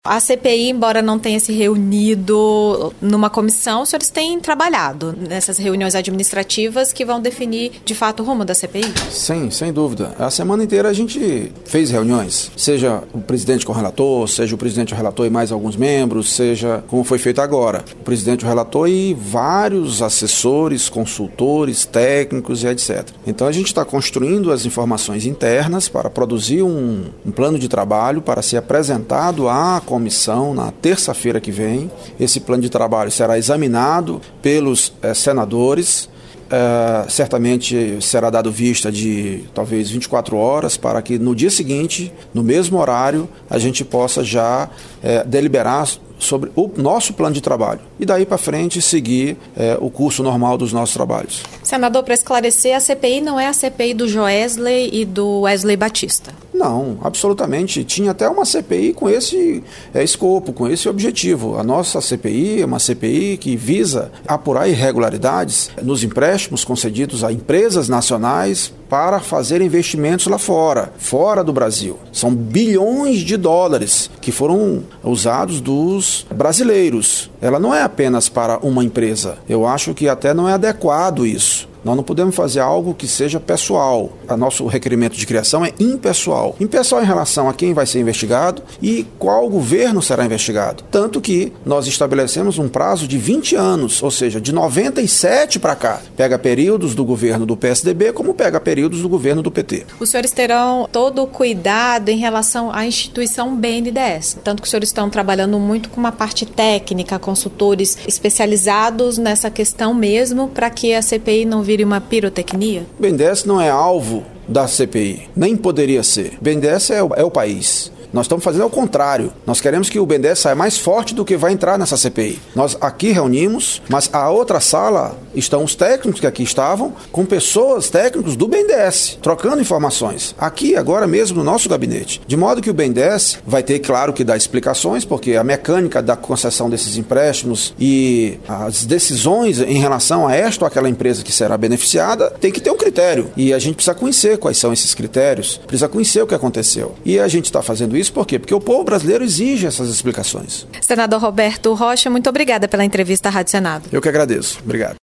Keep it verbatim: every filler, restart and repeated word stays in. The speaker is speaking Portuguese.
A C P I, embora não tenha se reunido numa comissão, os senhores têm trabalhado nessas reuniões administrativas que vão definir, de fato, o rumo da C P I? Sim, sem dúvida. A semana inteira a gente fez reuniões, seja o presidente com o relator, seja o presidente e o relator e mais alguns membros, seja como foi feito agora, o presidente e o relator e vários assessores, consultores, técnicos e etcétera. Então a gente está construindo as informações internas para produzir um, um plano de trabalho para ser apresentado à comissão na terça-feira que vem. Esse plano de trabalho será examinado pelos eh, senadores. Uh, certamente será dado vista de talvez vinte e quatro horas para que no dia seguinte, no mesmo horário, a gente possa já eh, deliberar sobre o nosso plano de trabalho e daí para frente seguir eh, o curso normal dos nossos trabalhos. Senador, para esclarecer, a C P I não é a C P I do Joesley e do Wesley Batista? Não, absolutamente. Tinha até uma C P I com esse é, escopo, com esse objetivo. A nossa C P I é uma C P I que visa apurar irregularidades nos empréstimos concedidos a empresas nacionais para fazer investimentos lá fora, fora do Brasil. São bilhões de dólares que foram usados dos brasileiros. Ela não é apenas para uma empresa. Eu acho que até não é adequado isso. Nós não podemos fazer algo que seja pessoal. O nosso requerimento de criação é impessoal. Impessoal em relação a quem vai ser investigado e qual governo será investigado. Tanto que nós estabelecemos um prazo de vinte anos, ou seja, de noventa e sete para cá. Pega períodos do governo do P S D B como pega períodos do governo do P T. Os senhores terão todo o cuidado em relação à instituição B N D E S. Tanto que os senhores estão trabalhando muito com uma parte técnica, consultores especializados nessa questão mesmo, para que a C P I não vire uma pirotecnia? O B N D E S não é alvo da C P I, nem poderia ser. O B N D E S é o, é o país. Nós estamos fazendo ao contrário. Nós queremos que o B N D E S saia mais forte do que vai entrar nessa C P I. Nós aqui reunimos, mas a outra sala estão os técnicos que aqui estavam, com pessoas técnicos do B N D E S, trocando informações. Aqui, agora mesmo, no nosso gabinete. De modo que o B N D E S vai ter, claro, que dar explicações, porque a mecânica da concessão desses empréstimos e as decisões em relação a esta ou aquela empresa que será beneficiada, tem que ter um critério. E a gente precisa conhecer quais são esses critérios, precisa conhecer o que aconteceu. E a gente está fazendo isso Isso por quê? Porque o povo brasileiro exige essas explicações. Senador Roberto Rocha, muito obrigada pela entrevista à Rádio Senado. Eu que agradeço. Obrigado.